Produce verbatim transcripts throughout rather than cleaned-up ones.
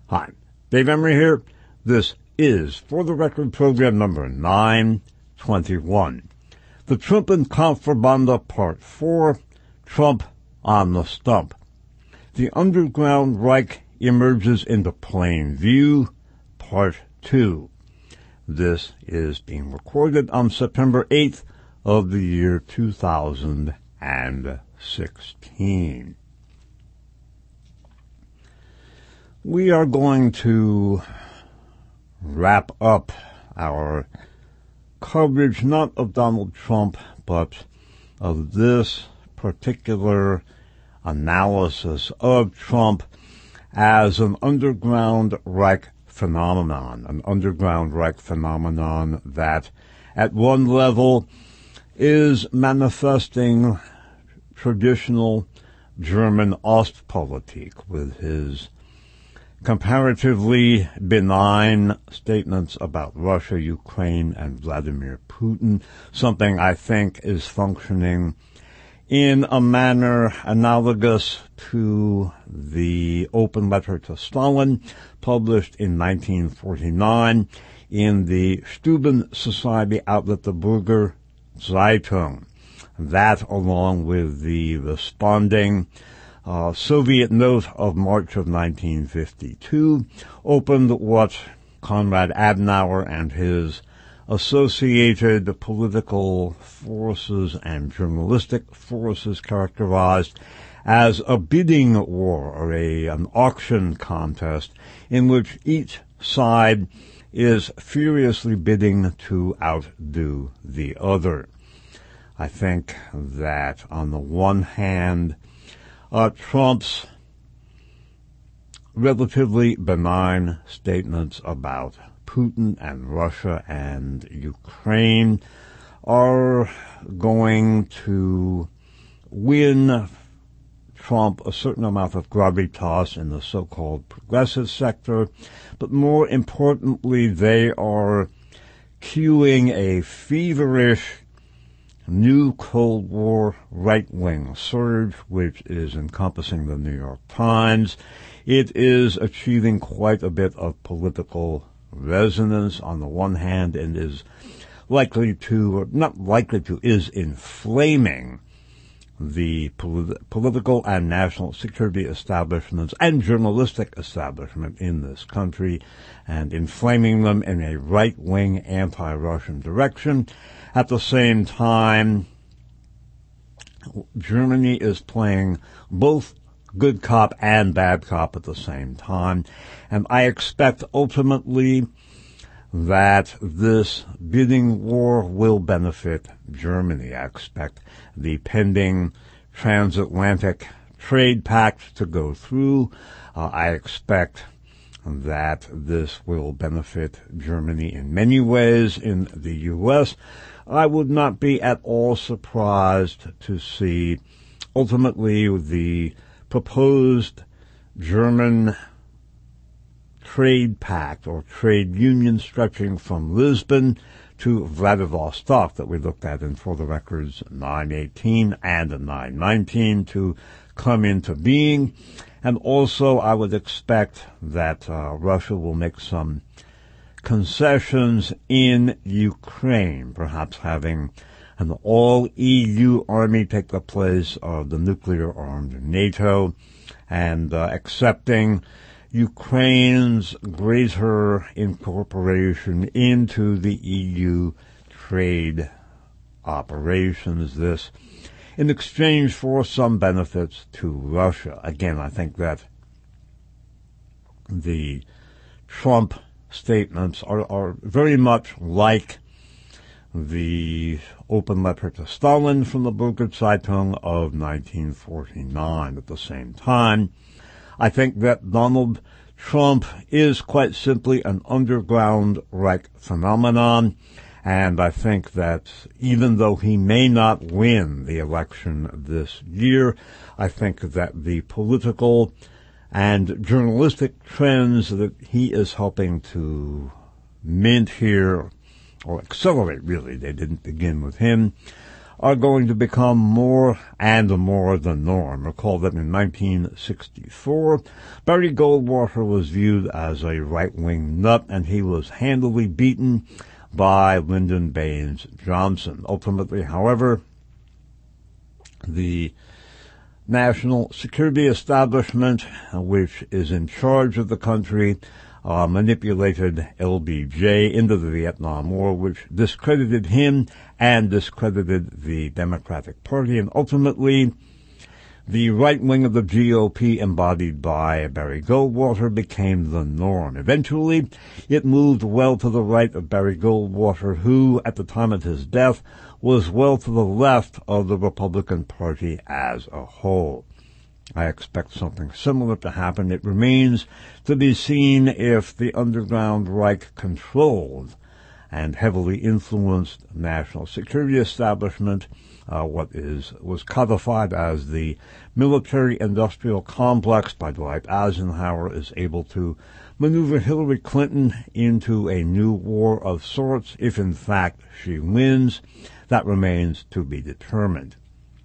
Hi, Dave Emery here. This is For the Record program number nine twenty-one. The Trump and Contrabanda Part four, Trump on the Stump. The Underground Reich Emerges into Plain View, Part two. This is being recorded on September eighth of the year two thousand sixteen. We are going to wrap up our coverage not of Donald Trump, but of this particular analysis of Trump as an underground Reich phenomenon, an underground Reich phenomenon that at one level is manifesting traditional German Ostpolitik with his comparatively benign statements about Russia, Ukraine, and Vladimir Putin, something I think is functioning in a manner analogous to the open letter to Stalin published in nineteen forty-nine in the Stuben Society outlet, the Burger Zeitung. That, along with the responding Uh, Soviet note of March of nineteen fifty-two, opened what Konrad Adenauer and his associated political forces and journalistic forces characterized as a bidding war, or a, an auction contest, in which each side is furiously bidding to outdo the other. I think that on the one hand, Uh, Trump's relatively benign statements about Putin and Russia and Ukraine are going to win Trump a certain amount of gravitas in the so-called progressive sector, but more importantly, they are cueing a feverish new Cold War right-wing surge, which is encompassing the New York Times. It is achieving quite a bit of political resonance on the one hand, and is likely to, or not likely to, is inflaming the polit- political and national security establishments and journalistic establishment in this country, and inflaming them in a right-wing anti-Russian direction. At the same time, Germany is playing both good cop and bad cop at the same time, and I expect ultimately that this bidding war will benefit Germany. I expect the pending transatlantic trade pact to go through. Uh, I expect that this will benefit Germany in many ways in the U S. I would not be at all surprised to see ultimately the proposed German trade pact or trade union stretching from Lisbon to Vladivostok that we looked at in For the Records nine eighteen and nine nineteen to come into being. And also I would expect that uh, Russia will make some concessions in Ukraine, perhaps having an all-E U army take the place of the nuclear-armed NATO, and uh, accepting Ukraine's greater incorporation into the E U trade operations, this in exchange for some benefits to Russia. Again, I think that the Trump statements are, are very much like the open letter to Stalin from the Burger Zeitung of nineteen forty-nine. At the same time, I think that Donald Trump is quite simply an underground Reich phenomenon, and I think that even though he may not win the election this year, I think that the political and journalistic trends that he is helping to mint here, or accelerate really, they didn't begin with him, are going to become more and more the norm. Recall that in nineteen sixty-four, Barry Goldwater was viewed as a right-wing nut, and he was handily beaten by Lyndon Baines Johnson. Ultimately, however, the national security establishment, which is in charge of the country, uh, manipulated L B J into the Vietnam War, which discredited him and discredited the Democratic Party, and ultimately the right wing of the G O P, embodied by Barry Goldwater, became the norm. Eventually, it moved well to the right of Barry Goldwater, who, at the time of his death, was well to the left of the Republican Party as a whole. I expect something similar to happen. It remains to be seen if the underground Reich controlled and heavily influenced national security establishment, uh, what is was codified as the military-industrial complex by Dwight Eisenhower, is able to maneuver Hillary Clinton into a new war of sorts. If in fact she wins, that remains to be determined.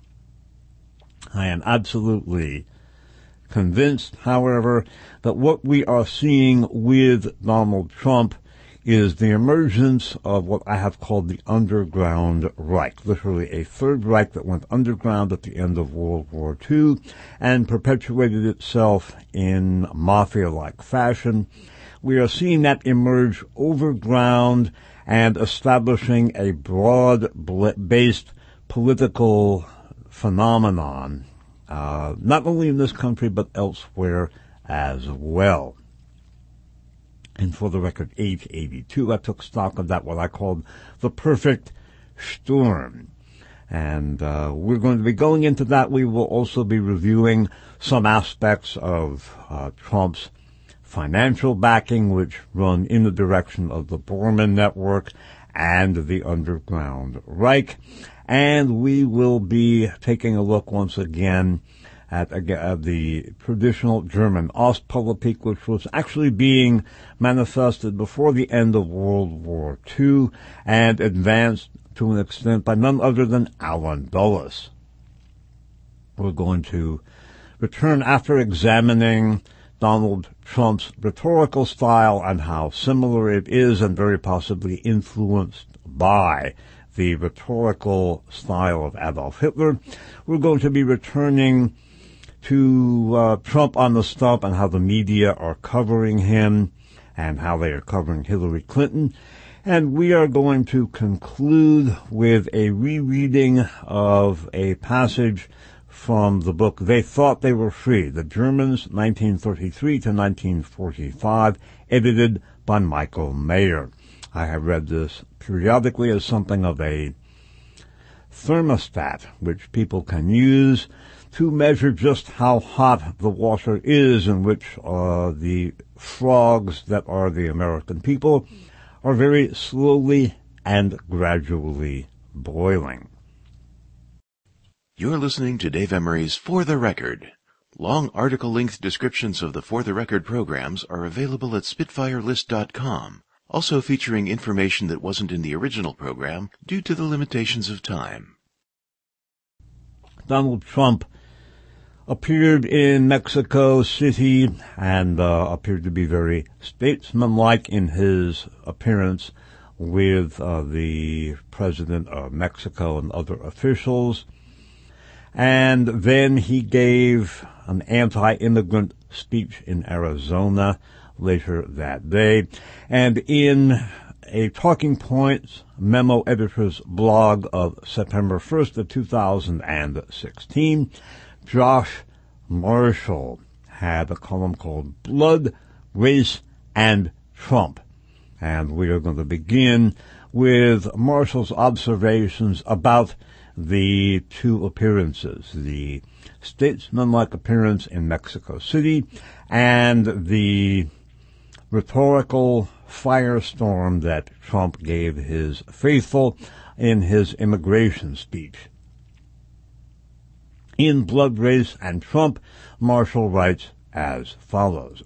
I am absolutely convinced, however, that what we are seeing with Donald Trump is the emergence of what I have called the underground Reich, literally a third Reich that went underground at the end of World War Two and perpetuated itself in mafia-like fashion. We are seeing that emerge overground and establishing a broad-based political phenomenon, uh, not only in this country but elsewhere as well. And for the record, age eighty-two, I took stock of that, what I called the perfect storm. And uh, we're going to be going into that. We will also be reviewing some aspects of uh, Trump's financial backing, which run in the direction of the Borman Network and the Underground Reich. And we will be taking a look once again at, at the traditional German Ostpolitik, which was actually being manifested before the end of World War Two and advanced to an extent by none other than Alan Dulles. We're going to return after examining Donald Trump's rhetorical style and how similar it is and very possibly influenced by the rhetorical style of Adolf Hitler. We're going to be returning to uh, Trump on the stump and how the media are covering him and how they are covering Hillary Clinton. And we are going to conclude with a rereading of a passage from the book They Thought They Were Free, The Germans, nineteen thirty-three to nineteen forty-five, edited by Michael Mayer. I have read this periodically as something of a thermostat which people can use to measure just how hot the water is in which uh, the frogs that are the American people are very slowly and gradually boiling. You're listening to Dave Emery's For the Record. Long article-length descriptions of the For the Record programs are available at spitfire list dot com, also featuring information that wasn't in the original program due to the limitations of time. Donald Trump appeared in Mexico City and uh, appeared to be very statesmanlike in his appearance with uh, the president of Mexico and other officials. And then he gave an anti-immigrant speech in Arizona later that day. And in a Talking Points memo editor's blog of September first of two thousand sixteen, Josh Marshall had a column called Blood, Race, and Trump. And we are going to begin with Marshall's observations about the two appearances, the statesmanlike appearance in Mexico City and the rhetorical firestorm that Trump gave his faithful in his immigration speech. In Blood, Race, and Trump, Marshall writes as follows.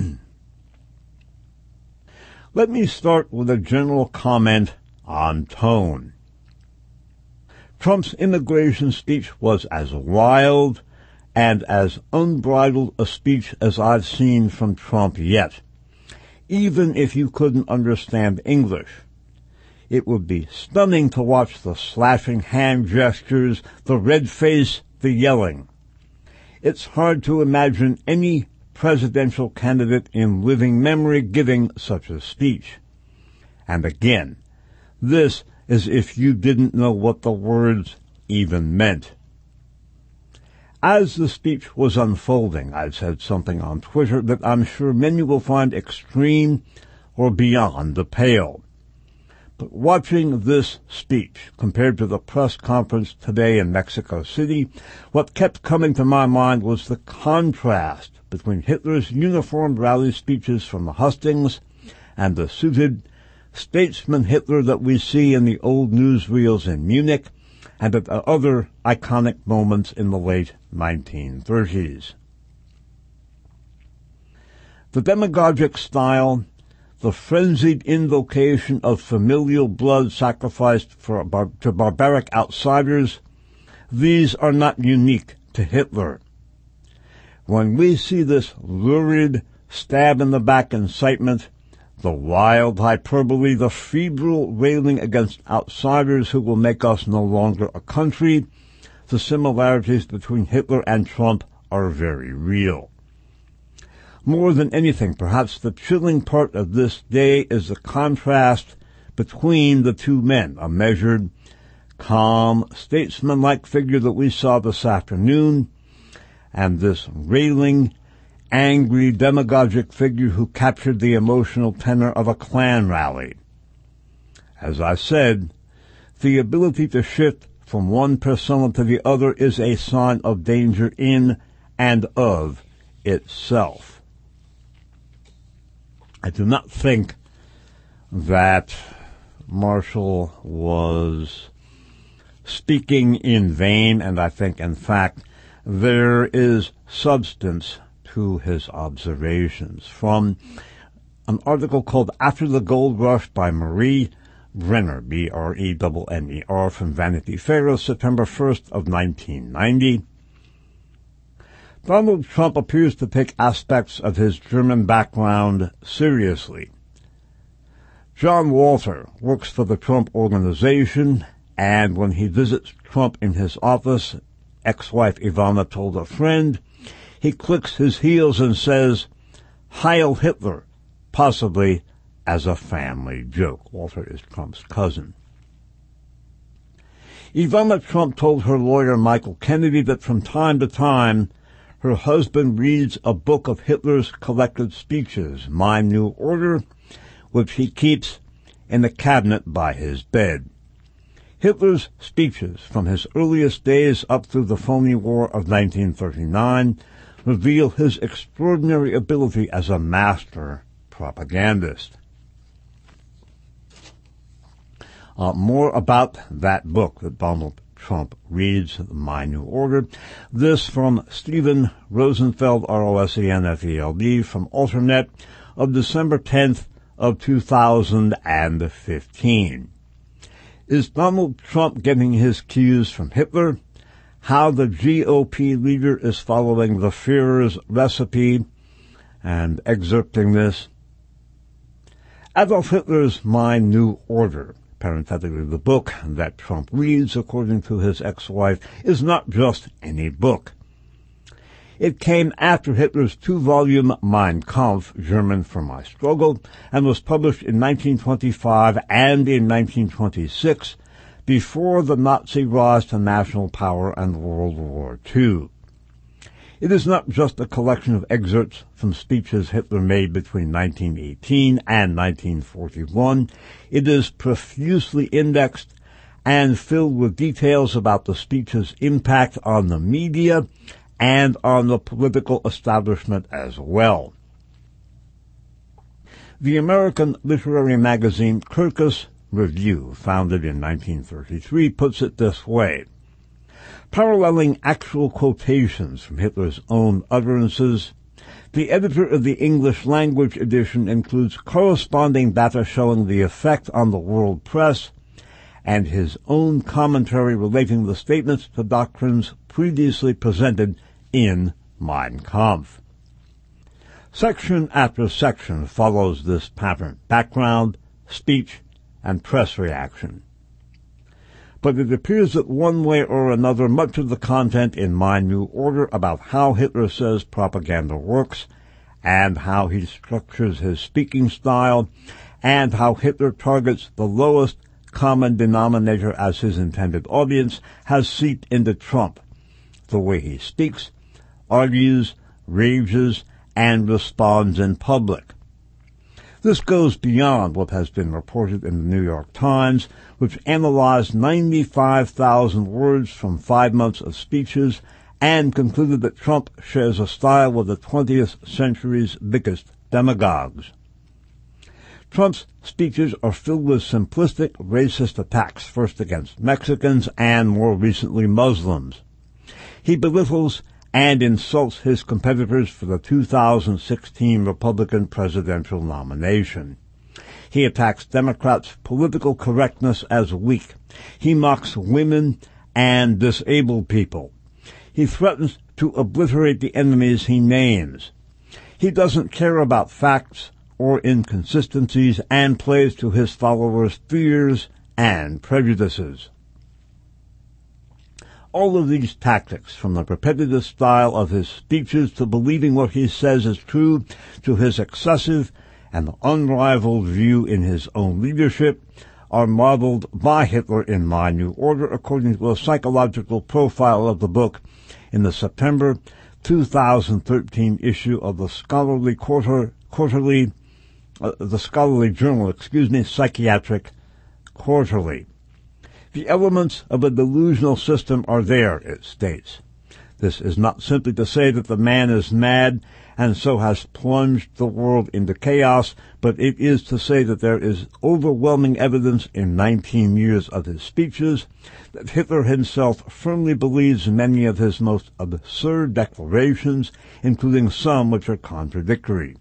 Let me start with a general comment on tone. Trump's immigration speech was as wild and as unbridled a speech as I've seen from Trump yet. Even if you couldn't understand English, it would be stunning to watch the slashing hand gestures, the red face, the yelling. It's hard to imagine any presidential candidate in living memory giving such a speech. And again, this is if you didn't know what the words even meant. As the speech was unfolding, I said something on Twitter that I'm sure many will find extreme or beyond the pale. But watching this speech compared to the press conference today in Mexico City, what kept coming to my mind was the contrast between Hitler's uniformed rally speeches from the hustings and the suited statesman Hitler that we see in the old newsreels in Munich and at other iconic moments in the late nineteen thirties. The demagogic style, the frenzied invocation of familial blood sacrificed for bar- to barbaric outsiders, these are not unique to Hitler. When we see this lurid, stab-in-the-back incitement, the wild hyperbole, the febrile railing against outsiders who will make us no longer a country, the similarities between Hitler and Trump are very real. More than anything, perhaps the chilling part of this day is the contrast between the two men, a measured, calm, statesman-like figure that we saw this afternoon, and this railing, angry, demagogic figure who captured the emotional tenor of a Klan rally. As I said, the ability to shift from one persona to the other is a sign of danger in and of itself. I do not think that Marshall was speaking in vain, and I think, in fact, there is substance to his observations. From an article called After the Gold Rush by Marie Brenner, B R E N N E R, from Vanity Fair, September first of nineteen ninety. Donald Trump appears to take aspects of his German background seriously. John Walter works for the Trump Organization, and when he visits Trump in his office, ex-wife Ivana told a friend, he clicks his heels and says, "Heil Hitler," possibly as a family joke. Walter is Trump's cousin. Ivana Trump told her lawyer Michael Kennedy that from time to time her husband reads a book of Hitler's collected speeches, My New Order, which he keeps in the cabinet by his bed. Hitler's speeches from his earliest days up through the phony war of nineteen thirty-nine reveal his extraordinary ability as a master propagandist. Uh, more about that book that Donald Trump reads, My New Order. This from Stephen Rosenfeld, R O S E N F E L D, from Alternet of December tenth of two thousand fifteen. Is Donald Trump getting his cues from Hitler? How the G O P leader is following the Führer's recipe, and excerpting this. Adolf Hitler's My New Order, parenthetically the book that Trump reads, according to his ex-wife, is not just any book. It came after Hitler's two-volume Mein Kampf, German for My Struggle, and was published in nineteen twenty-five and in nineteen twenty-six, before the Nazi rise to national power and World War Two. It is not just a collection of excerpts from speeches Hitler made between nineteen eighteen and nineteen forty-one. It is profusely indexed and filled with details about the speech's impact on the media and on the political establishment as well. The American literary magazine Kirkus Review, founded in nineteen thirty-three, puts it this way. Paralleling actual quotations from Hitler's own utterances, the editor of the English language edition includes corresponding data showing the effect on the world press and his own commentary relating the statements to doctrines previously presented in Mein Kampf. Section after section follows this pattern: background, speech, and press reaction. But it appears that one way or another, much of the content in My New Order about how Hitler says propaganda works, and how he structures his speaking style, and how Hitler targets the lowest common denominator as his intended audience, has seeped into Trump. The way he speaks, argues, rages, and responds in public. This goes beyond what has been reported in the New York Times, which analyzed ninety-five thousand words from five months of speeches and concluded that Trump shares a style with the twentieth century's biggest demagogues. Trump's speeches are filled with simplistic, racist attacks, first against Mexicans and more recently Muslims. He belittles and insults his competitors for the two thousand sixteen Republican presidential nomination. He attacks Democrats' political correctness as weak. He mocks women and disabled people. He threatens to obliterate the enemies he names. He doesn't care about facts or inconsistencies and plays to his followers' fears and prejudices. All of these tactics, from the repetitive style of his speeches to believing what he says is true, to his excessive and unrivaled view in his own leadership, are modeled by Hitler in My New Order, according to a psychological profile of the book in the September two thousand thirteen issue of the scholarly quarter, quarterly, uh, the scholarly journal, excuse me, Psychiatric Quarterly. The elements of a delusional system are there, it states. This is not simply to say that the man is mad and so has plunged the world into chaos, but it is to say that there is overwhelming evidence in nineteen years of his speeches that Hitler himself firmly believes many of his most absurd declarations, including some which are contradictory.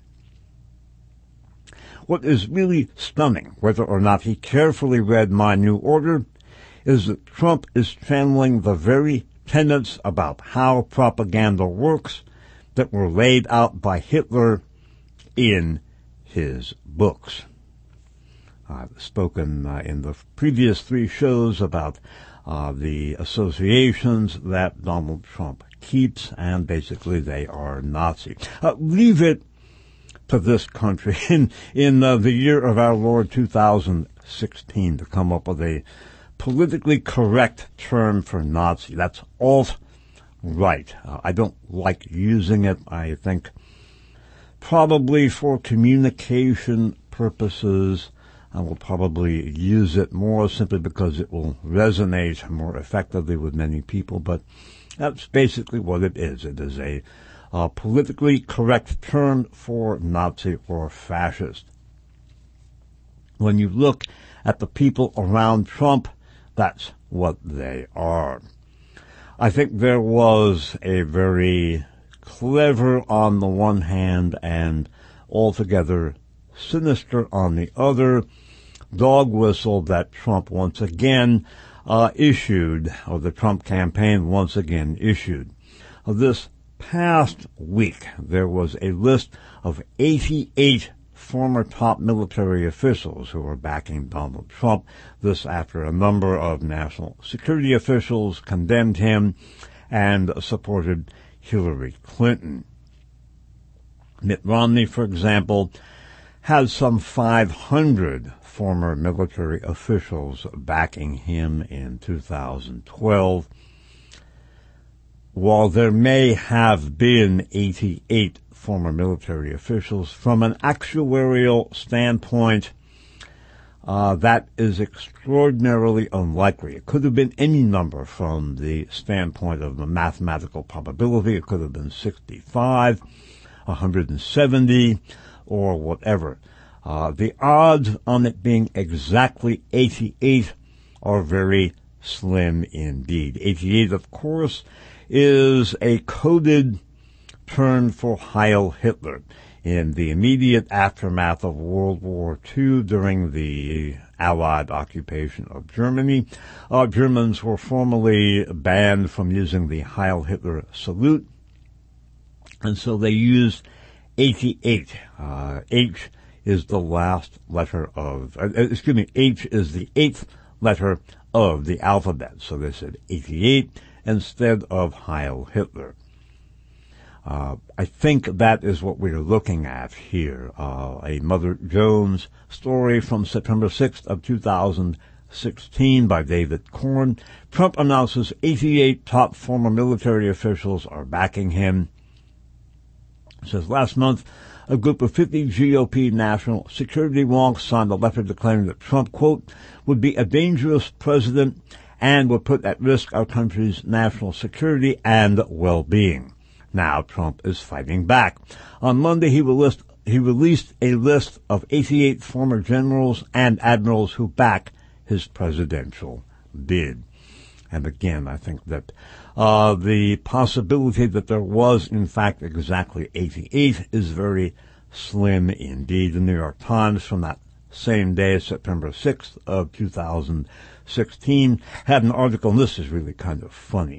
What is really stunning, whether or not he carefully read My New Order, is that Trump is channeling the very tenets about how propaganda works that were laid out by Hitler in his books. I've spoken uh, in the previous three shows about uh, the associations that Donald Trump keeps, and basically they are Nazi. Uh, leave it to this country in, in uh, the year of our Lord two thousand sixteen to come up with a politically correct term for Nazi. That's alt-right. Uh, I don't like using it. I think probably for communication purposes, I will probably use it more simply because it will resonate more effectively with many people. But that's basically what it is. It is a, a politically correct term for Nazi or fascist. When you look at the people around Trump, that's what they are. I think there was a very clever on the one hand and altogether sinister on the other dog whistle that Trump once again uh, issued, or the Trump campaign once again issued. Uh, this past week, there was a list of eighty-eight former top military officials who were backing Donald Trump. This after a number of national security officials condemned him and supported Hillary Clinton. Mitt Romney, for example, has some five hundred former military officials backing him in two thousand twelve. While there may have been eighty-eight former military officials, from an actuarial standpoint, uh, that is extraordinarily unlikely. It could have been any number from the standpoint of the mathematical probability. It could have been sixty-five, one hundred seventy, or whatever. Uh, the odds on it being exactly eighty-eight are very slim indeed. eighty-eight, of course, is a coded term for Heil Hitler. in the immediate aftermath of World War Two during the Allied occupation of Germany. Uh, Germans were formally banned from using the Heil Hitler salute, and so they used eighty-eight. Uh, H is the last letter of, uh, excuse me, H is the eighth letter of the alphabet. So they said eighty-eight instead of Heil Hitler. Uh, I think that is what we're looking at here. Uh, a Mother Jones story from September sixth of two thousand sixteen by David Korn. Trump announces eighty-eight top former military officials are backing him. It says last month, a group of fifty G O P national security wonks signed a letter declaring that Trump, quote, would be a dangerous president and would put at risk our country's national security and well-being. Now Trump is fighting back. On Monday, he, list, he released a list of eighty-eight former generals and admirals who back his presidential bid. And again, I think that uh, the possibility that there was, in fact, exactly eighty-eight is very slim indeed. The New York Times from that same day, September sixth of two thousand sixteen, had an article, and this is really kind of funny.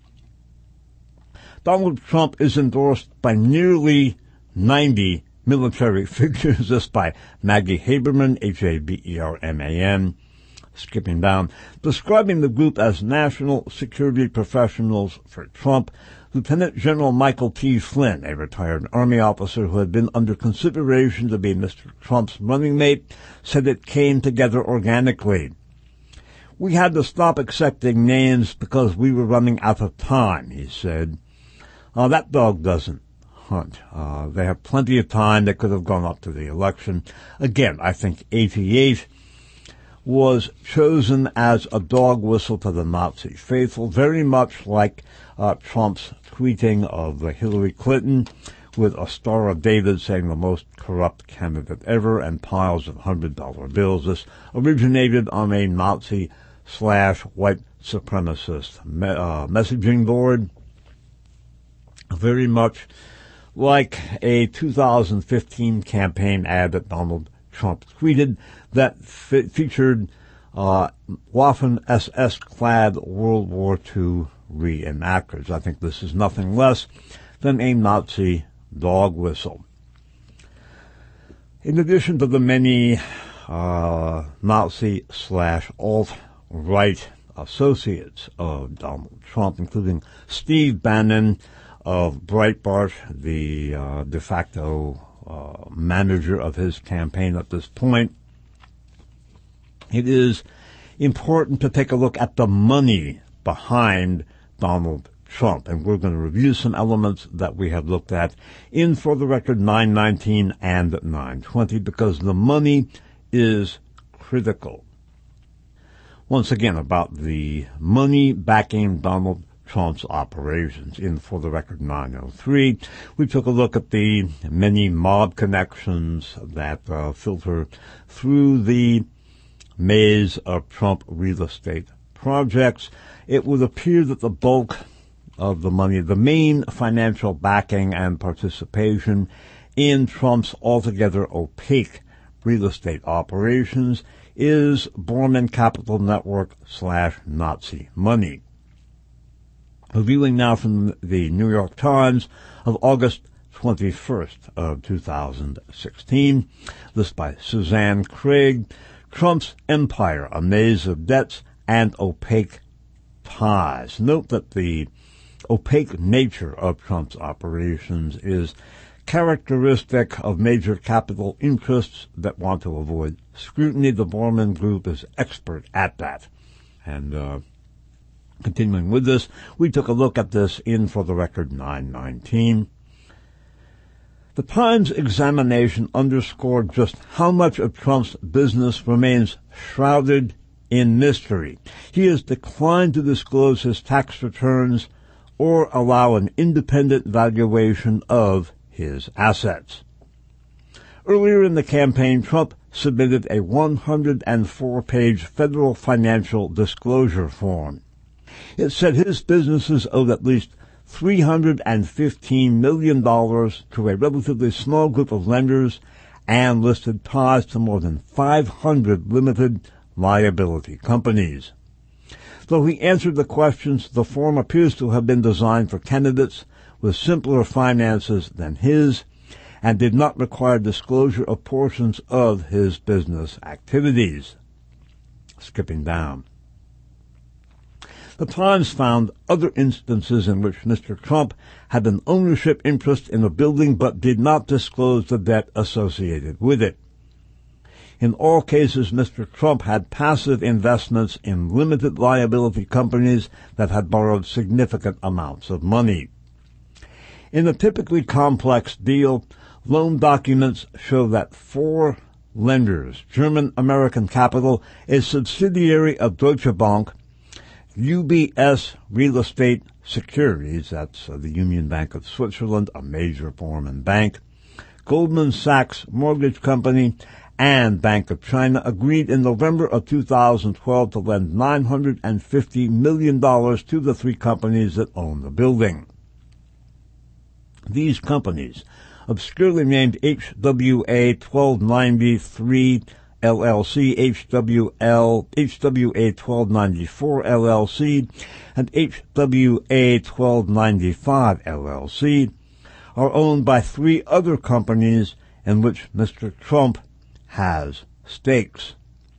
Donald Trump is endorsed by nearly ninety military figures. This by Maggie Haberman, H A B E R M A N, skipping down, describing the group as national security professionals for Trump. Lieutenant General Michael T. Flynn, a retired Army officer who had been under consideration to be Mister Trump's running mate, said it came together organically. We had to stop accepting names because we were running out of time, he said. Uh, that dog doesn't hunt. Uh, they have plenty of time. They could have gone up to the election. Again, I think eighty-eight was chosen as a dog whistle to the Nazi faithful, very much like uh, Trump's tweeting of uh, Hillary Clinton with a Star of David saying the most corrupt candidate ever and piles of one hundred dollar bills. This originated on a Nazi slash white supremacist me- uh, messaging board, very much like a two thousand fifteen campaign ad that Donald Trump tweeted that fe- featured uh, Waffen-S S-clad World War Two reenactors. I think this is nothing less than a Nazi dog whistle. In addition to the many uh, Nazi slash alt-right associates of Donald Trump, including Steve Bannon of Breitbart, the uh, de facto uh, manager of his campaign at this point, it is important to take a look at the money behind Donald Trump. And we're going to review some elements that we have looked at in, for the record, nine nineteen and nine twenty, because the money is critical. Once again, about the money backing Donald Trump's operations. In, for the record, nine oh three, we took a look at the many mob connections that uh, filter through the maze of Trump real estate projects. It would appear that the bulk of the money, the main financial backing and participation in Trump's altogether opaque real estate operations is Borman Capital Network slash Nazi money. Reviewing now from the New York Times of August twenty-first of two thousand sixteen. This by Suzanne Craig. Trump's empire, a maze of debts and opaque ties. Note that the opaque nature of Trump's operations is characteristic of major capital interests that want to avoid scrutiny. The Borman Group is expert at that. And uh, continuing with this, we took a look at this in, for the record, nine nineteen. The Times examination underscored just how much of Trump's business remains shrouded in mystery. He has declined to disclose his tax returns or allow an independent valuation of his assets. Earlier in the campaign, Trump submitted a one hundred four page federal financial disclosure form. It said his businesses owed at least three hundred fifteen million dollars to a relatively small group of lenders and listed ties to more than five hundred limited liability companies. Though he answered the questions, the form appears to have been designed for candidates with simpler finances than his and did not require disclosure of portions of his business activities. Skipping down. The Times found other instances in which Mister Trump had an ownership interest in a building but did not disclose the debt associated with it. In all cases, Mister Trump had passive investments in limited liability companies that had borrowed significant amounts of money. In a typically complex deal, loan documents show that four lenders, German American Capital, a subsidiary of Deutsche Bank, U B S Real Estate Securities, that's uh, the Union Bank of Switzerland, a major foreign bank, Goldman Sachs Mortgage Company, and Bank of China agreed in November of two thousand twelve to lend nine hundred fifty million dollars to the three companies that own the building. These companies, obscurely named H W A twelve ninety-three L L C, H W L, H W A twelve ninety-four L L C, and H W A twelve ninety-five L L C, are owned by three other companies in which Mister Trump has stakes.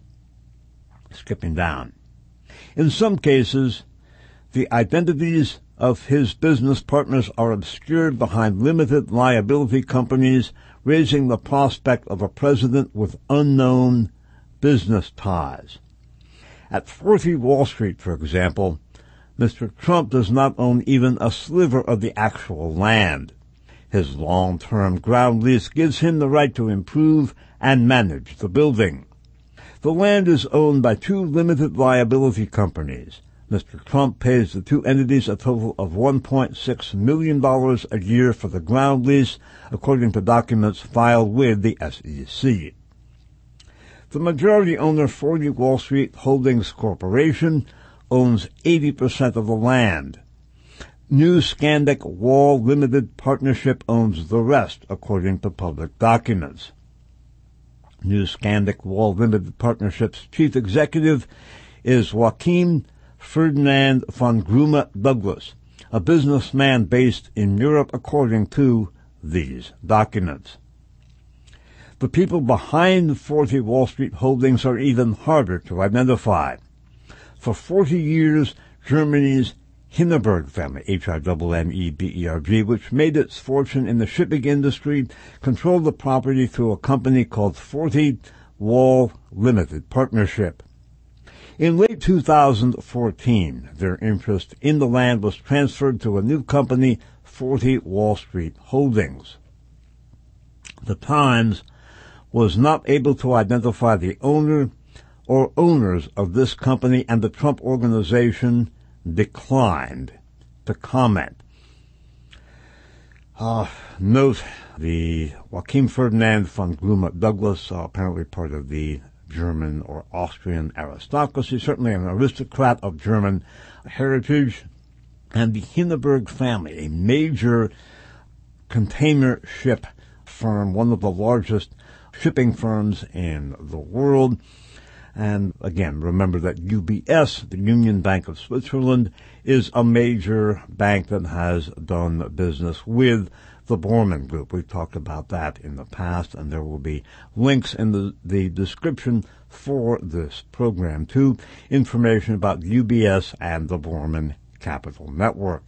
Skipping down. In some cases, the identities of his business partners are obscured behind limited liability companies, raising the prospect of a president with unknown business ties. At forty Wall Street, for example, Mister Trump does not own even a sliver of the actual land. His long-term ground lease gives him the right to improve and manage the building. The land is owned by two limited liability companies. Mister Trump pays the two entities a total of one point six million dollars a year for the ground lease, according to documents filed with the S E C. The majority owner, forty Wall Street Holdings Corporation, owns eighty percent of the land. New Scandic Wall Limited Partnership owns the rest, according to public documents. New Scandic Wall Limited Partnership's chief executive is Joachim Ferdinand von Grumme Douglas, a businessman based in Europe, according to these documents. The people behind forty Wall Street Holdings are even harder to identify. For forty years, Germany's Hindenburg family, H I N N E B E R G, which made its fortune in the shipping industry, controlled the property through a company called forty Wall Limited Partnership. In late two thousand fourteen, their interest in the land was transferred to a new company, forty Wall Street Holdings. The Times was not able to identify the owner or owners of this company, and the Trump Organization declined to comment. Uh, note, the Joachim Ferdinand von Grumme Douglas, uh, apparently part of the German or Austrian aristocracy, certainly an aristocrat of German heritage, and the Hindenburg family, a major container ship firm, one of the largest shipping firms in the world. And again, remember that U B S, the Union Bank of Switzerland, is a major bank that has done business with the Borman Group. We've talked about that in the past, and there will be links in the, the description for this program to information about U B S and the Borman Capital Network.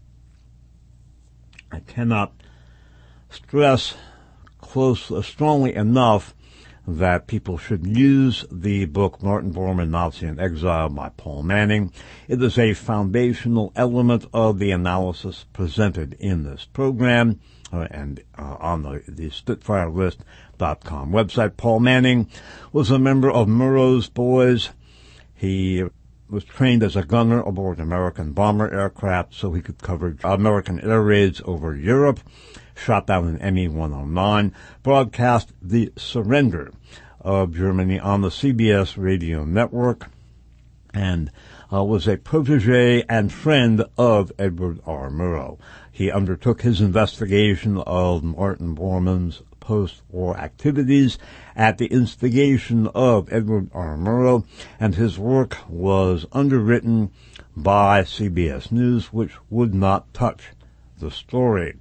I cannot stress close, uh, strongly enough that people should use the book Martin Bormann, Nazi in Exile by Paul Manning. It is a foundational element of the analysis presented in this program uh, and uh, on the, the Spitfire List dot com website. Paul Manning was a member of Murrow's Boys. He was trained as a gunner aboard American bomber aircraft so he could cover American air raids over Europe. Shot down an M E one oh nine, broadcast the surrender of Germany on the C B S radio network, and uh, was a protege and friend of Edward R. Murrow. He undertook his investigation of Martin Bormann's post-war activities at the instigation of Edward R. Murrow, and his work was underwritten by C B S News, which would not touch the story.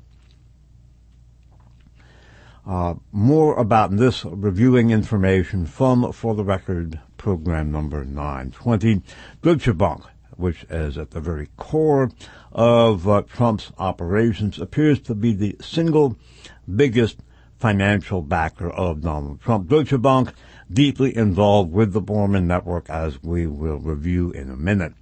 Uh, more about this reviewing information from For the Record program number nine twenty. Deutsche Bank, which is at the very core of uh, Trump's operations, appears to be the single biggest financial backer of Donald Trump. Deutsche Bank deeply involved with the Bormann Network, as we will review in a minute.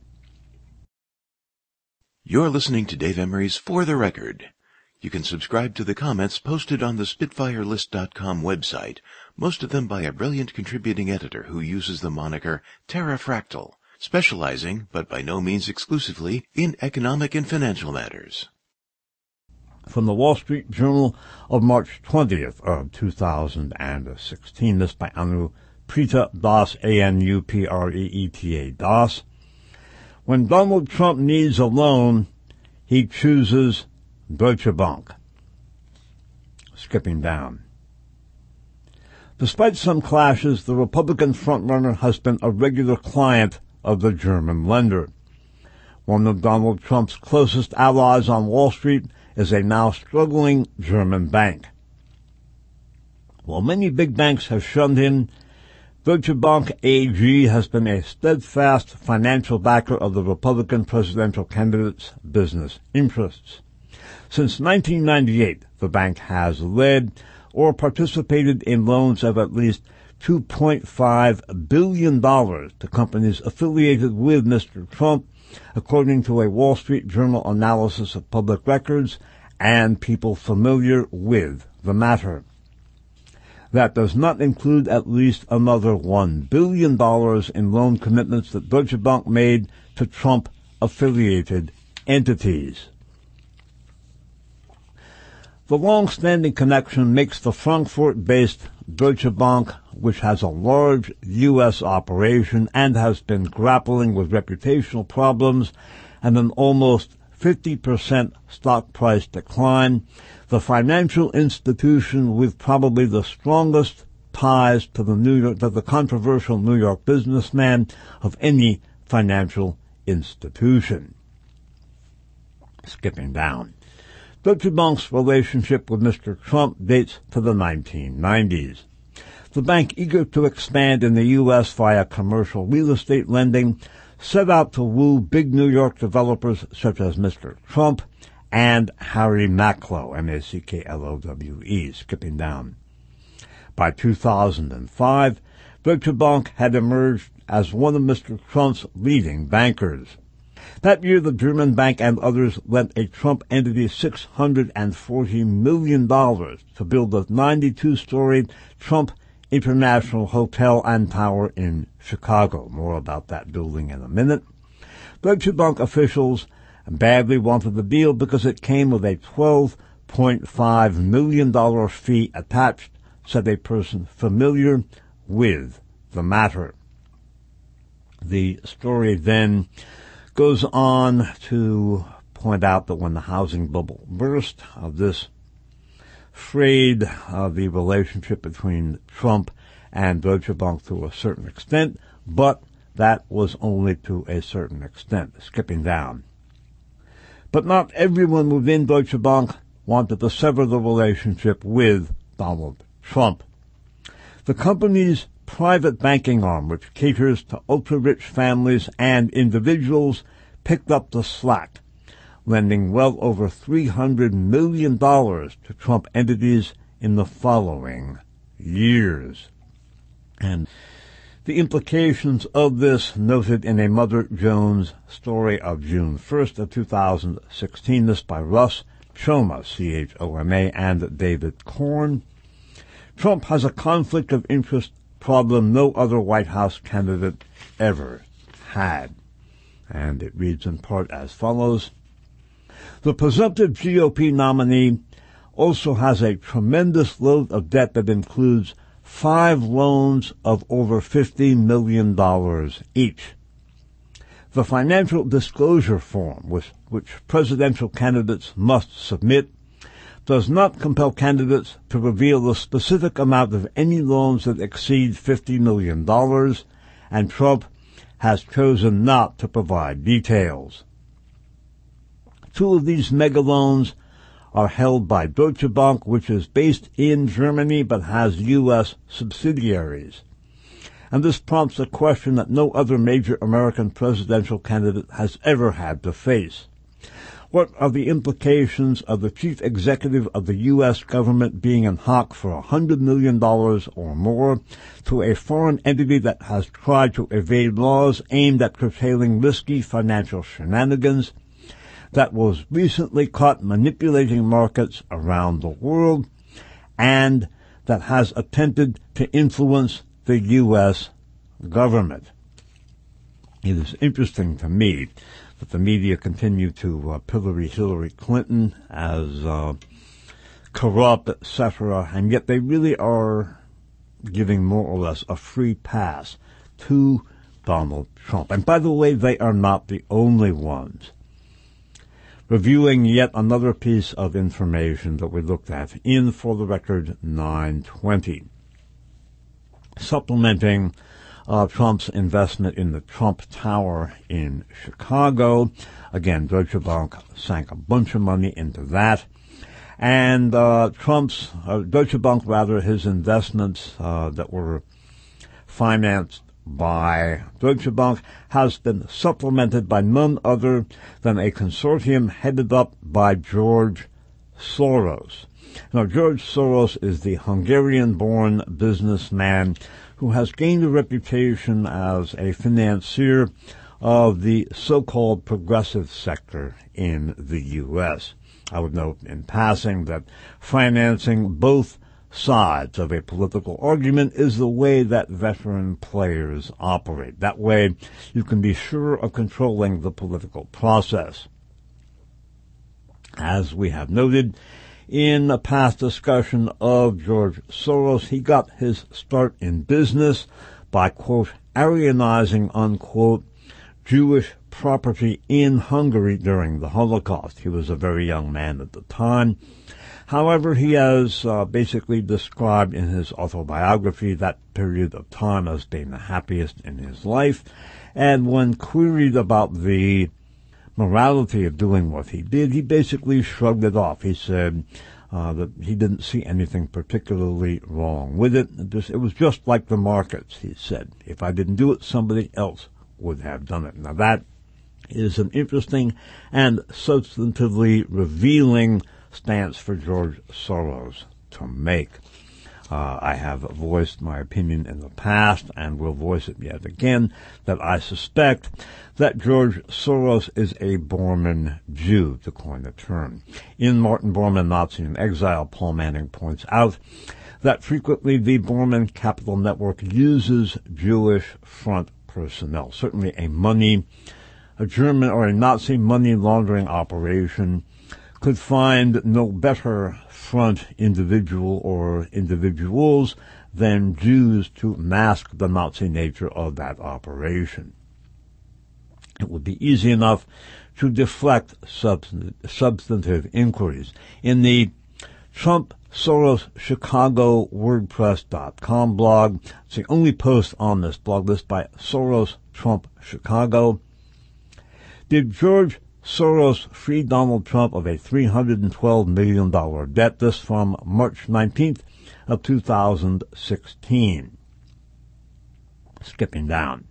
You're listening to Dave Emery's For the Record. You can subscribe to the comments posted on the Spitfire List dot com website, most of them by a brilliant contributing editor who uses the moniker Terrafractal, specializing, but by no means exclusively, in economic and financial matters. From the Wall Street Journal of March twentieth of two thousand sixteen, this by Anuprita Das, A N U P R E E T A Das. When Donald Trump needs a loan, he chooses Deutsche Bank. Skipping down. Despite some clashes, the Republican frontrunner has been a regular client of the German lender. One of Donald Trump's closest allies on Wall Street is a now struggling German bank. While many big banks have shunned him, Deutsche Bank A G has been a steadfast financial backer of the Republican presidential candidate's business interests. Since nineteen ninety-eight, the bank has led or participated in loans of at least two point five billion dollars to companies affiliated with Mister Trump, according to a Wall Street Journal analysis of public records and people familiar with the matter. That does not include at least another one billion dollars in loan commitments that Deutsche Bank made to Trump-affiliated entities. The long-standing connection makes the Frankfurt-based Deutsche Bank, which has a large U S operation and has been grappling with reputational problems and an almost fifty percent stock price decline, the financial institution with probably the strongest ties to the New York, to the controversial New York businessman of any financial institution. Skipping down. Deutsche Bank's relationship with Mister Trump dates to the nineteen nineties. The bank, eager to expand in the U S via commercial real estate lending, set out to woo big New York developers such as Mister Trump and Harry Macklowe, M A C K L O W E, skipping down. By two thousand five, Deutsche Bank had emerged as one of Mister Trump's leading bankers. That year, the German bank and others lent a Trump entity six hundred forty million dollars to build a ninety-two story Trump International Hotel and Tower in Chicago. More about that building in a minute. Deutsche Bank officials badly wanted the deal because it came with a twelve point five million dollars fee attached, said a person familiar with the matter. The story then goes on to point out that when the housing bubble burst, uh, this frayed uh, the relationship between Trump and Deutsche Bank to a certain extent, but that was only to a certain extent. Skipping down. But not everyone within Deutsche Bank wanted to sever the relationship with Donald Trump. The company's private banking arm, which caters to ultra-rich families and individuals, picked up the slack, lending well over three hundred million dollars to Trump entities in the following years. And the implications of this noted in a Mother Jones story of June first of two thousand sixteen, this by Russ Choma, C H O M A, and David Korn. Trump has a conflict of interest problem no other White House candidate ever had. And it reads in part as follows. The presumptive G O P nominee also has a tremendous load of debt that includes five loans of over fifty million dollars each. The financial disclosure form, which, which presidential candidates must submit, does not compel candidates to reveal the specific amount of any loans that exceed fifty million dollars, and Trump has chosen not to provide details. Two of these mega loans are held by Deutsche Bank, which is based in Germany but has U S subsidiaries. And this prompts a question that no other major American presidential candidate has ever had to face. What are the implications of the chief executive of the U S government being in hock for one hundred million dollars or more to a foreign entity that has tried to evade laws aimed at curtailing risky financial shenanigans, that was recently caught manipulating markets around the world, and that has attempted to influence the U S government? It is interesting to me that the media continue to uh, pillory Hillary Clinton as uh, corrupt, et cetera, and yet they really are giving more or less a free pass to Donald Trump. And by the way, they are not the only ones. Reviewing yet another piece of information that we looked at in For the Record nine twenty. Supplementing uh, Trump's investment in the Trump Tower in Chicago. Again, Deutsche Bank sank a bunch of money into that. And uh, Trump's, uh, Deutsche Bank rather, his investments uh, that were financed by Deutsche Bank has been supplemented by none other than a consortium headed up by George Soros. Now, George Soros is the Hungarian-born businessman who has gained a reputation as a financier of the so-called progressive sector in the U S. I would note in passing that financing both sides of a political argument is the way that veteran players operate. That way, you can be sure of controlling the political process. As we have noted in a past discussion of George Soros, he got his start in business by, quote, Aryanizing, unquote, Jewish property in Hungary during the Holocaust. He was a very young man at the time. However, he has uh, basically described in his autobiography that period of time as being the happiest in his life. And when queried about the morality of doing what he did, he basically shrugged it off. He said uh, that he didn't see anything particularly wrong with it. It, just, it was just like the markets, he said. If I didn't do it, somebody else would have done it. Now that is an interesting and substantively revealing stance for George Soros to make. Uh, I have voiced my opinion in the past and will voice it yet again that I suspect that George Soros is a Bormann Jew, to coin the term. In Martin Bormann, Nazi in Exile, Paul Manning points out that frequently the Bormann Capital Network uses Jewish front personnel. Certainly a money, a German or a Nazi money laundering operation could find no better front individual or individuals than Jews to mask the Nazi nature of that operation. It would be easy enough to deflect substantive, substantive inquiries. In the Trump Soros Chicago WordPress dot com blog, it's the only post on this blog list by Soros Trump Chicago. Did George Soros freed Donald Trump of a three hundred twelve million dollars debt? This from March nineteenth of two thousand sixteen. Skipping down.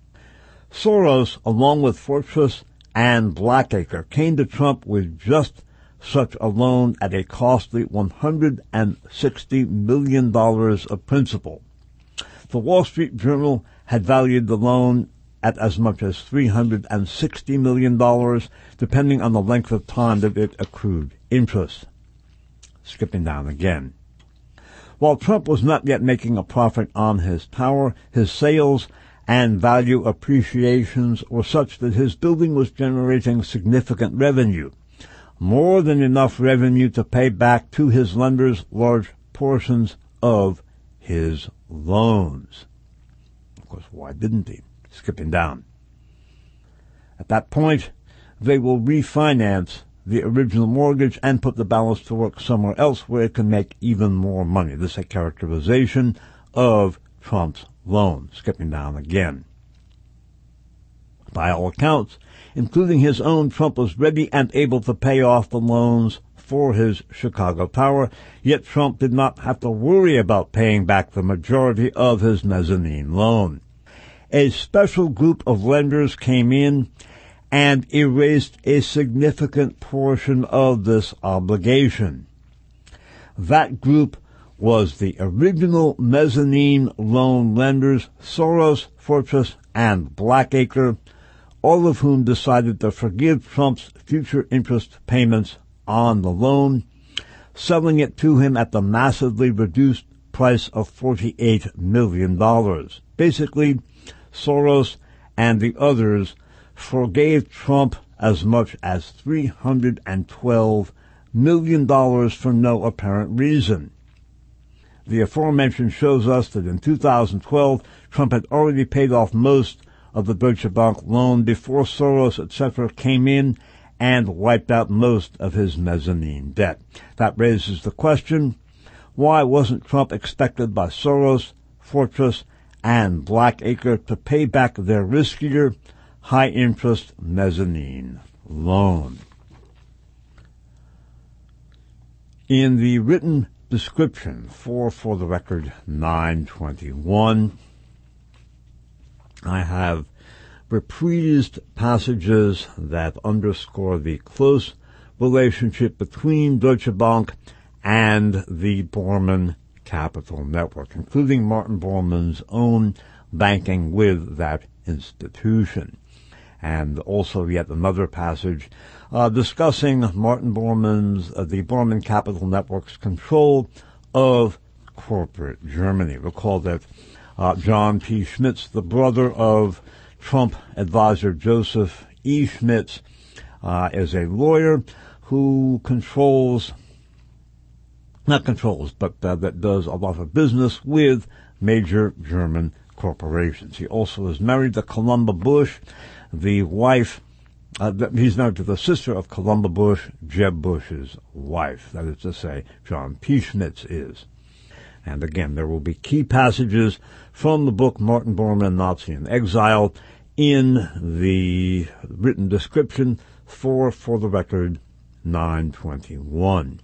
Soros, along with Fortress and Blackacre, came to Trump with just such a loan at a costly one hundred sixty million dollars of principal. The Wall Street Journal had valued the loan at as much as three hundred sixty million dollars, depending on the length of time that it accrued interest. Skipping down again. While Trump was not yet making a profit on his tower, his sales and value appreciations were such that his building was generating significant revenue, more than enough revenue to pay back to his lenders large portions of his loans. Of course, why didn't he? Skipping down. At that point, they will refinance the original mortgage and put the balance to work somewhere else where it can make even more money. This is a characterization of Trump's loan. Skipping down again. By all accounts, including his own, Trump was ready and able to pay off the loans for his Chicago tower, yet Trump did not have to worry about paying back the majority of his mezzanine loan. A special group of lenders came in and erased a significant portion of this obligation. That group was the original mezzanine loan lenders, Soros, Fortress, and Blackacre, all of whom decided to forgive Trump's future interest payments on the loan, selling it to him at the massively reduced price of forty-eight million dollars. Basically, Soros and the others forgave Trump as much as three hundred twelve million dollars for no apparent reason. The aforementioned shows us that in two thousand twelve, Trump had already paid off most of the Deutsche Bank loan before Soros, et cetera, came in and wiped out most of his mezzanine debt. That raises the question, why wasn't Trump expected by Soros, Fortress, and Blackacre to pay back their riskier, high-interest mezzanine loan? In the written description for, for the record, nine twenty-one, I have reprised passages that underscore the close relationship between Deutsche Bank and the Bormann Capital Network, including Martin Bormann's own banking with that institution. And also yet another passage uh, discussing Martin Bormann's, uh, the Bormann Capital Network's control of corporate Germany. Recall that uh, John P. Schmitz, the brother of Trump advisor Joseph E. Schmitz, uh, is a lawyer who controls, not controls, but uh, that does a lot of business with major German corporations. He also is married to Columba Bush, the wife, uh, he's married to the sister of Columba Bush, Jeb Bush's wife. That is to say, John P. Schmitz is. And again, there will be key passages from the book Martin Bormann, Nazi in Exile, in the written description for, for the record, nine twenty-one.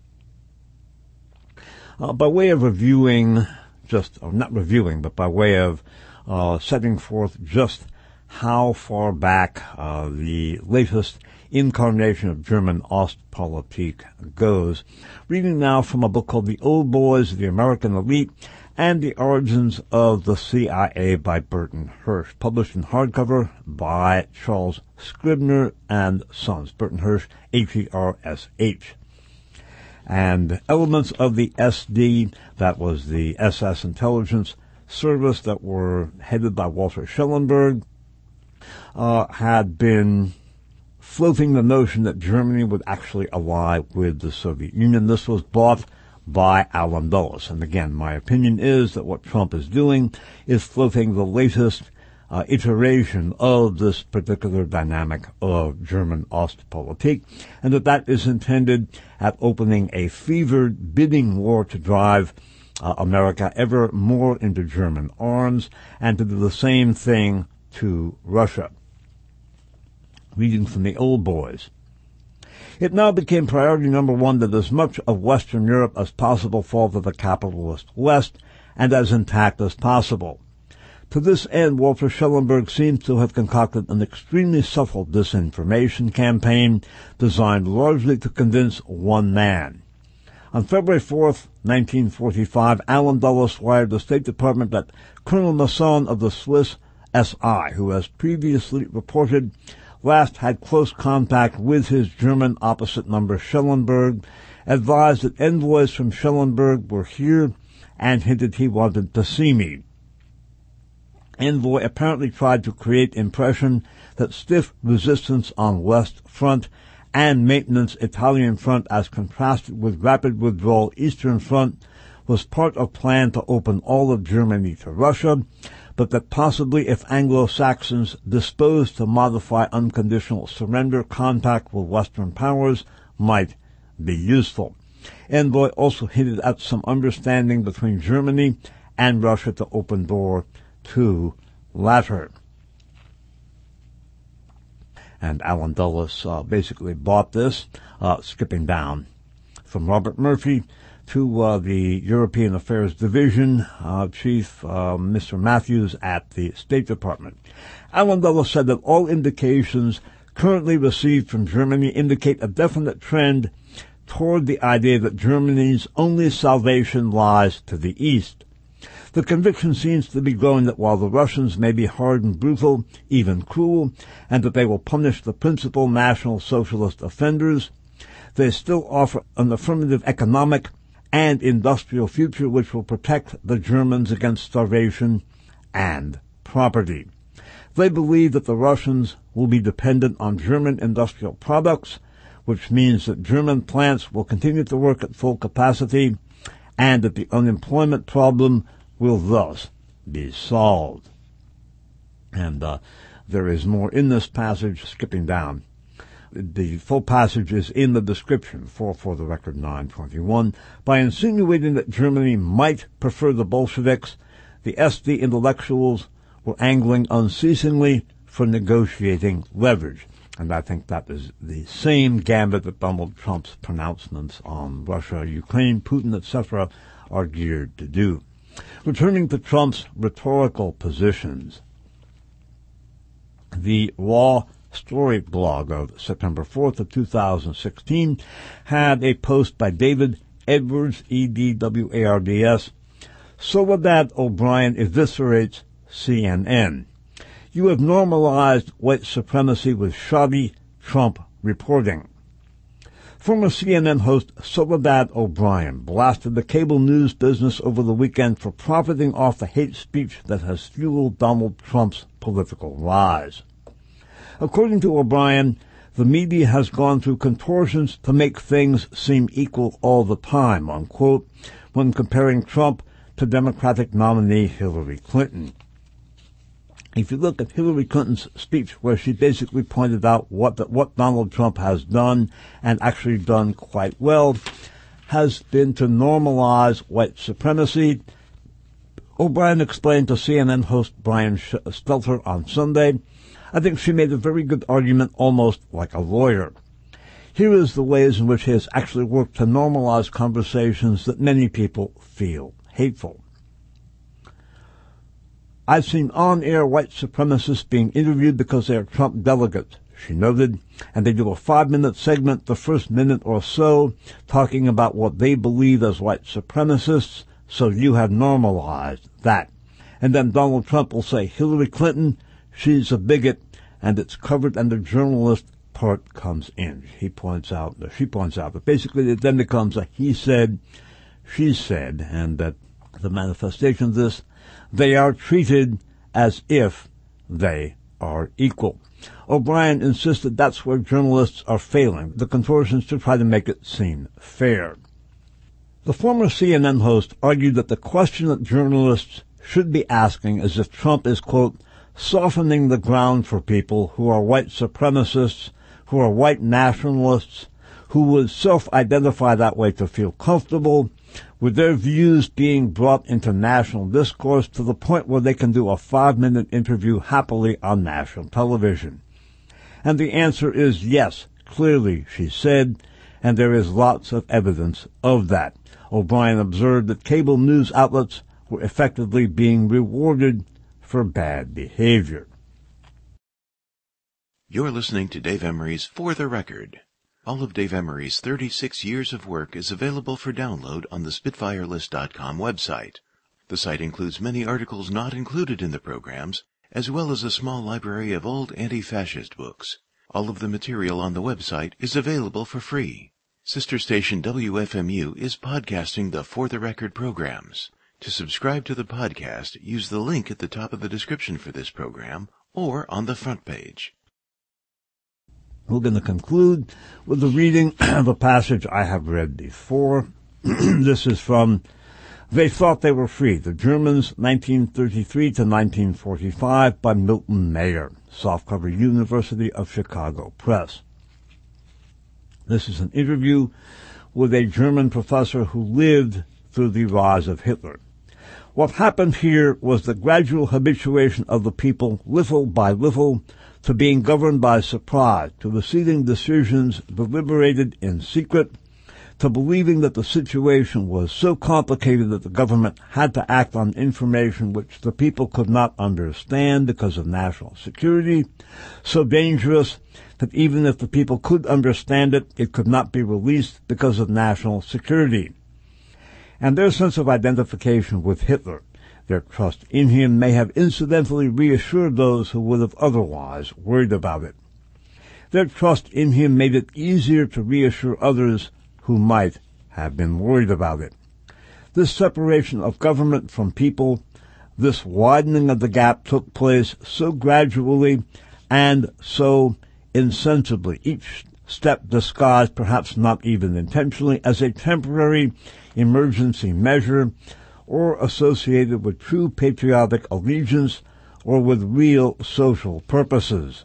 Uh, by way of reviewing, just, or not reviewing, but by way of uh, setting forth just how far back uh, the latest incarnation of German Ostpolitik goes. Reading now from a book called The Old Boys, the American Elite, and the Origins of the C I A by Burton Hirsch, published in hardcover by Charles Scribner and Sons. Burton Hirsch, H E R S H. And elements of the S D, that was the S S intelligence service that were headed by Walter Schellenberg, uh, had been floating the notion that Germany would actually ally with the Soviet Union. This was bought by Allen Dulles. And again, my opinion is that what Trump is doing is floating the latest uh, iteration of this particular dynamic of German Ostpolitik, and that that is intended at opening a fevered bidding war to drive uh, America ever more into German arms and to do the same thing to Russia. Reading from The Old Boys. It now became priority number one that as much of Western Europe as possible fall to the capitalist West and as intact as possible. To this end, Walter Schellenberg seems to have concocted an extremely subtle disinformation campaign designed largely to convince one man. On February fourth, nineteen forty-five, Allen Dulles wired the State Department that Colonel Masson of the Swiss S I, who as previously reported, last had close contact with his German opposite number Schellenberg, advised that envoys from Schellenberg were here and hinted he wanted to see me. Envoy apparently tried to create impression that stiff resistance on West Front and maintenance Italian Front as contrasted with rapid withdrawal Eastern Front was part of plan to open all of Germany to Russia, but that possibly if Anglo-Saxons disposed to modify unconditional surrender contact with Western powers might be useful. Envoy also hinted at some understanding between Germany and Russia to open door to latter. And Alan Dulles uh, basically bought this, uh, skipping down from Robert Murphy to uh, the European Affairs Division uh, Chief, uh, Mister Matthews at the State Department. Alan Dulles said that all indications currently received from Germany indicate a definite trend toward the idea that Germany's only salvation lies to the east. The conviction seems to be growing that while the Russians may be hard and brutal, even cruel, and that they will punish the principal National Socialist offenders, they still offer an affirmative economic and industrial future which will protect the Germans against starvation and property. They believe that the Russians will be dependent on German industrial products, which means that German plants will continue to work at full capacity, and that the unemployment problem will thus be solved. And uh, there is more in this passage, skipping down. The full passage is in the description for For the Record nine twenty-one. By insinuating that Germany might prefer the Bolsheviks, the S D intellectuals were angling unceasingly for negotiating leverage. And I think that is the same gambit that Donald Trump's pronouncements on Russia, Ukraine, Putin, et cetera are geared to do. Returning to Trump's rhetorical positions, the Raw Story blog of September fourth of two thousand sixteen had a post by David Edwards, E D W A R D S, Soledad O'Brien eviscerates C N N. You have normalized white supremacy with shoddy Trump reporting. Former C N N host Soledad O'Brien blasted the cable news business over the weekend for profiting off the hate speech that has fueled Donald Trump's political rise. According to O'Brien, the media has gone through contortions to make things seem equal all the time, unquote, when comparing Trump to Democratic nominee Hillary Clinton. If you look at Hillary Clinton's speech, where she basically pointed out what the, what Donald Trump has done, and actually done quite well, has been to normalize white supremacy. O'Brien explained to C N N host Brian Stelter on Sunday, I think she made a very good argument, almost like a lawyer. Here is the ways in which he has actually worked to normalize conversations that many people feel hateful. I've seen on-air white supremacists being interviewed because they are Trump delegates, she noted, and they do a five-minute segment the first minute or so talking about what they believe as white supremacists, so you have normalized that. And then Donald Trump will say, Hillary Clinton, she's a bigot, and it's covered, and the journalist part comes in. He points out, she points out, but basically it then becomes a he said, she said, and that the manifestation of this, they are treated as if they are equal. O'Brien insisted that's where journalists are failing, the contortions to try to make it seem fair. The former C N N host argued that the question that journalists should be asking is if Trump is, quote, softening the ground for people who are white supremacists, who are white nationalists, who would self-identify that way to feel comfortable, with their views being brought into national discourse to the point where they can do a five-minute interview happily on national television. And the answer is yes, clearly, she said, and there is lots of evidence of that. O'Brien observed that cable news outlets were effectively being rewarded for bad behavior. You're listening to Dave Emery's For the Record. All of Dave Emery's thirty-six years of work is available for download on the Spitfire List dot com website. The site includes many articles not included in the programs, as well as a small library of old anti-fascist books. All of the material on the website is available for free. Sister station W F M U is podcasting the For the Record programs. To subscribe to the podcast, use the link at the top of the description for this program or on the front page. We're going to conclude with the reading of a passage I have read before. This is from They thought they were free. The Germans, nineteen thirty-three to nineteen forty-five, by Milton Mayer, softcover University of Chicago Press. This is an interview with a German professor who lived through the rise of Hitler. What happened here was the gradual habituation of the people, little by little, to being governed by surprise, to receiving decisions deliberated in secret, to believing that the situation was so complicated that the government had to act on information which the people could not understand because of national security, so dangerous that even if the people could understand it, it could not be released because of national security. And their sense of identification with Hitler, their trust in him, may have incidentally reassured those who would have otherwise worried about it. Their trust in him made it easier to reassure others who might have been worried about it. This separation of government from people, this widening of the gap took place so gradually and so insensibly, each step disguised, perhaps not even intentionally, as a temporary emergency measure or associated with true patriotic allegiance or with real social purposes.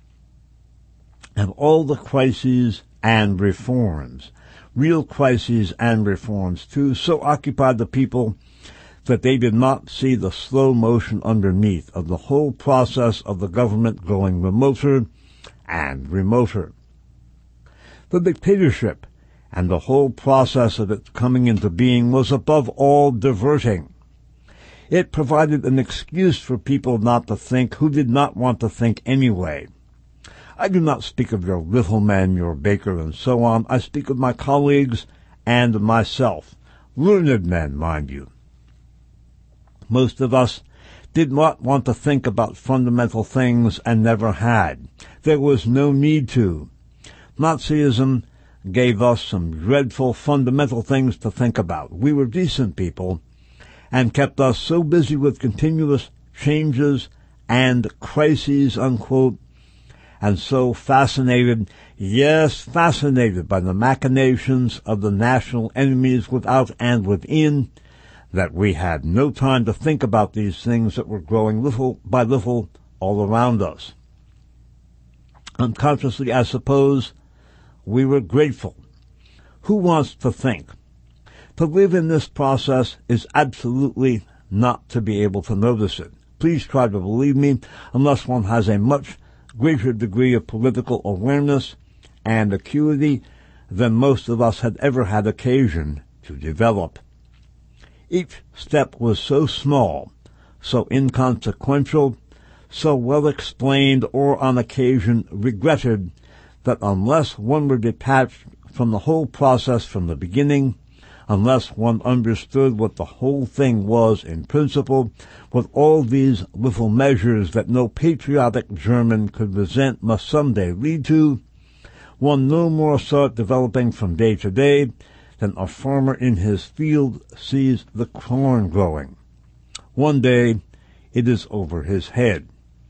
And all the crises and reforms, real crises and reforms too, so occupied the people that they did not see the slow motion underneath of the whole process of the government growing remoter and remoter. The dictatorship and the whole process of its coming into being was above all diverting. It provided an excuse for people not to think who did not want to think anyway. I do not speak of your little men, your Baker, and so on. I speak of my colleagues and myself. Learned men, mind you. Most of us did not want to think about fundamental things and never had. There was no need to. Nazism gave us some dreadful fundamental things to think about. We were decent people and kept us so busy with continuous changes and crises, unquote, and so fascinated, yes, fascinated by the machinations of the national enemies without and within, that we had no time to think about these things that were growing little by little all around us. Unconsciously, I suppose, we were grateful. Who wants to think? To live in this process is absolutely not to be able to notice it. Please try to believe me, unless one has a much greater degree of political awareness and acuity than most of us had ever had occasion to develop. Each step was so small, so inconsequential, so well explained or on occasion regretted, that unless one were detached from the whole process from the beginning, unless one understood what the whole thing was in principle, with all these little measures that no patriotic German could resent must someday lead to, one no more saw it developing from day to day than a farmer in his field sees the corn growing. One day it is over his head.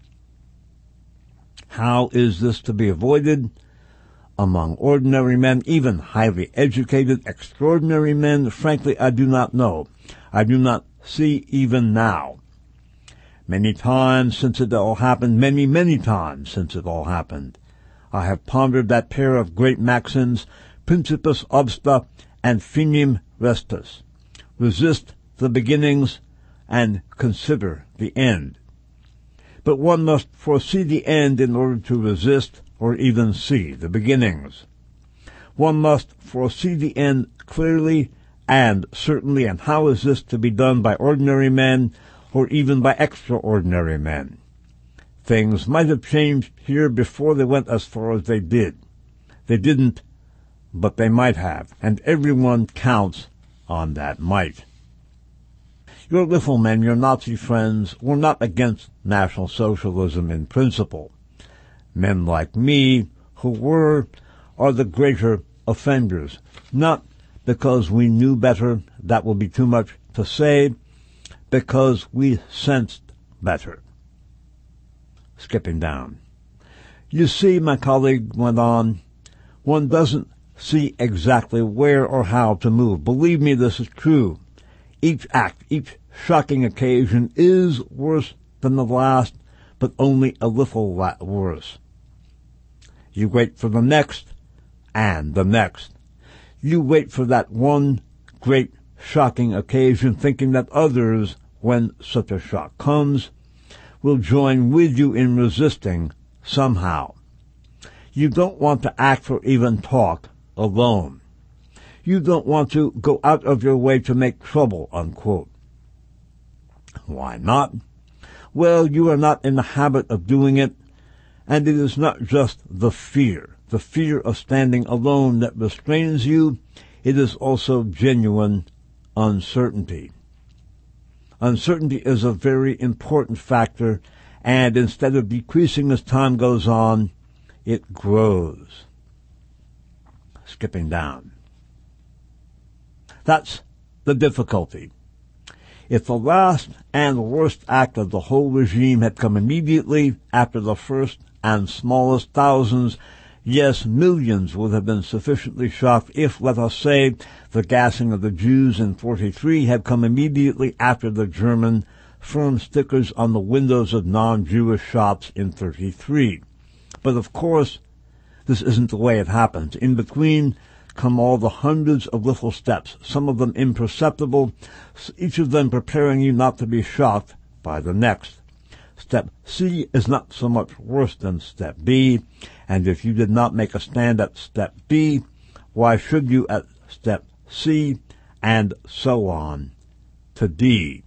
How is this to be avoided? Among ordinary men, even highly educated, extraordinary men, frankly, I do not know. I do not see even now. Many times since it all happened, many, many times since it all happened, I have pondered that pair of great maxims, Principis obsta and Finem restus. Resist the beginnings and consider the end. But one must foresee the end in order to resist or even see the beginnings. One must foresee the end clearly and certainly, and how is this to be done by ordinary men or even by extraordinary men? Things might have changed here before they went as far as they did. They didn't, but they might have, and everyone counts on that might. Your little men, your Nazi friends, were not against National Socialism in principle. Men like me, who were, are the greater offenders, not because we knew better, that would be too much to say, because we sensed better. Skipping down. You see, my colleague went on, one doesn't see exactly where or how to move. Believe me, this is true. Each act, each shocking occasion is worse than the last, but only a little worse. You wait for the next, and the next. You wait for that one great shocking occasion, thinking that others, when such a shock comes, will join with you in resisting somehow. You don't want to act or even talk alone. You don't want to go out of your way to make trouble, unquote. Why not? Well, you are not in the habit of doing it, and it is not just the fear, the fear of standing alone that restrains you. It is also genuine uncertainty. Uncertainty is a very important factor, and instead of decreasing as time goes on, it grows. Skipping down. That's the difficulty. If the last and worst act of the whole regime had come immediately after the first and smallest thousands, yes, millions would have been sufficiently shocked if, let us say, the gassing of the Jews in forty-three had come immediately after the German firm stickers on the windows of non-Jewish shops in thirty-three. But of course, this isn't the way it happens. In between come all the hundreds of little steps, some of them imperceptible, each of them preparing you not to be shocked by the next. Step C is not so much worse than Step B, and if you did not make a stand at Step B, why should you at Step C, and so on to D?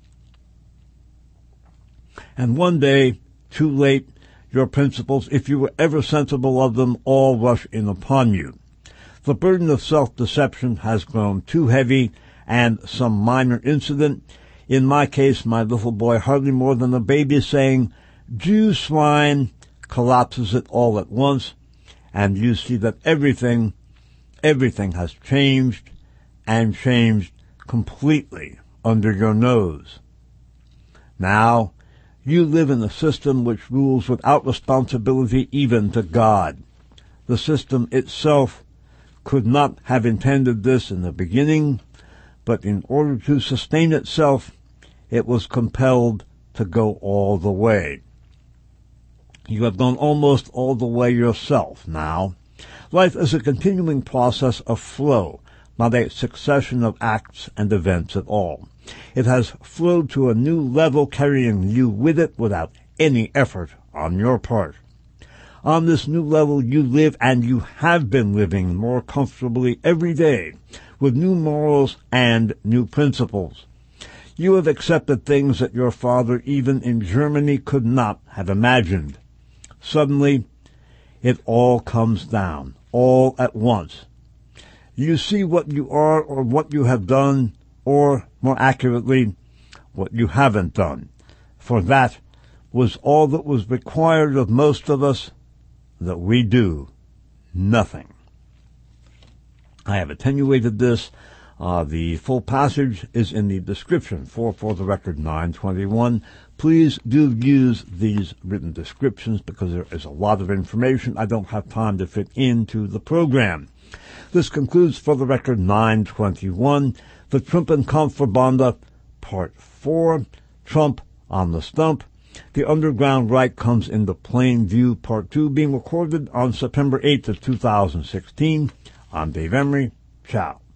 And one day, too late, your principles, if you were ever sensible of them, all rush in upon you. The burden of self-deception has grown too heavy, and some minor incident, in my case, my little boy, hardly more than a baby, saying, "Jew swine," collapses it all at once, and you see that everything, everything has changed, and changed completely under your nose. Now, you live in a system which rules without responsibility even to God. The system itself could not have intended this in the beginning, but in order to sustain itself, it was compelled to go all the way. You have gone almost all the way yourself now. Life is a continuing process of flow, not a succession of acts and events at all. It has flowed to a new level, carrying you with it without any effort on your part. On this new level you live, and you have been living more comfortably every day, with new morals and new principles. You have accepted things that your father, even in Germany, could not have imagined. Suddenly, it all comes down, all at once. You see what you are, or what you have done, or, more accurately, what you haven't done. For that was all that was required of most of us, that we do nothing. I have attenuated this. Uh, the full passage is in the description for For the Record nine twenty-one. Please do use these written descriptions because there is a lot of information I don't have time to fit into the program. This concludes For the Record nine twenty-one, the Trumpenkampfverbande, Part four, Trump on the Stump. The Underground Right comes into plain view, Part two, being recorded on September eighth of two thousand sixteen. I'm Dave Emery. Ciao.